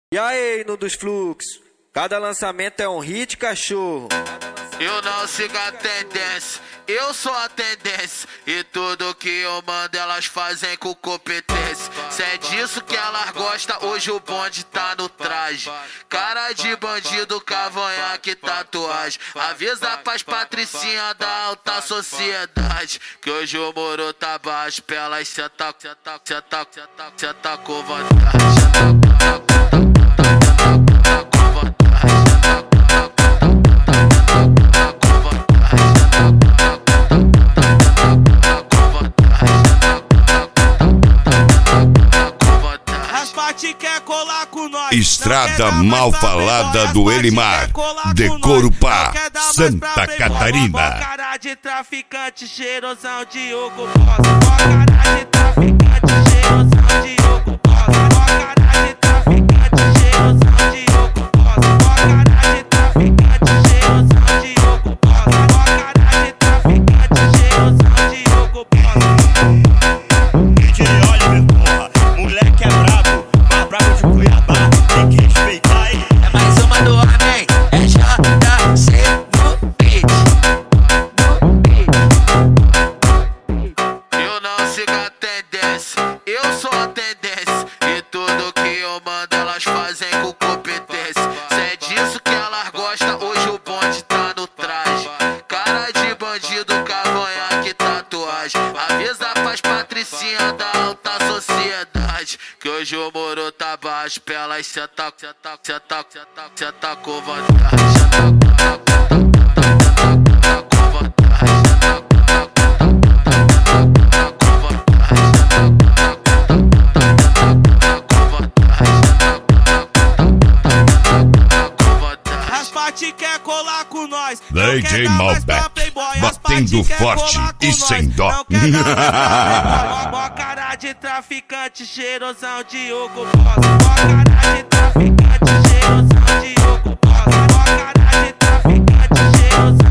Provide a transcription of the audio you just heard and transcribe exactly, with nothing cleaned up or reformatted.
E aí, no dos fluxos, cada lançamento é um hit, cachorro. Eu não sigo a tendência, eu sou a tendência. E tudo que eu mando elas fazem com competência. Se é disso que elas gostam, hoje o bonde tá no traje. Cara de bandido, cavanhaque, tatuagem. Avisa pras patricinha da alta sociedade que hoje o muro tá baixo pra elas sentar, sentar, sentar, sentar, sentar com vantagem. Quer colar com nós. Estrada mal falada do Elimar, de Corupá, Santa Catarina. Cara de traficante, cheirosão de Hugo Boss. Cara de traficante, cheirosão de Hugo Boss. Cara de traficante, cheirosão de Hugo Boss. Cara de traficante, cheirosão de Hugo Boss. Cara de traficante, cheirosão de Hugo Boss. Que olha, meu porra, moleque é brabo. Brabo de Cuiabá, tem que respeitar, hein? É mais uma do homem, é J C no beat. Eu não sigo a tendência, eu sou a tendência. E tudo que eu mando elas fazem com competência. Se é disso que elas gostam, hoje o bonde tá no traje. Cara de bandido, cavanhaque, tatuagem. Avisa pras patricinha da alta sociedade que hoje o muro tá baixo pra elas sentar, sentar, sentar, sentar, sentar com vantagem. Raspate quer colar com nós. D J Malbec, batendo forte e sem dó. Mó cara de traficante, cheirosão de Hugo Boss. Mó cara de traficante, cheirosão de Hugo Boss. Mó cara de traficante, cheirosão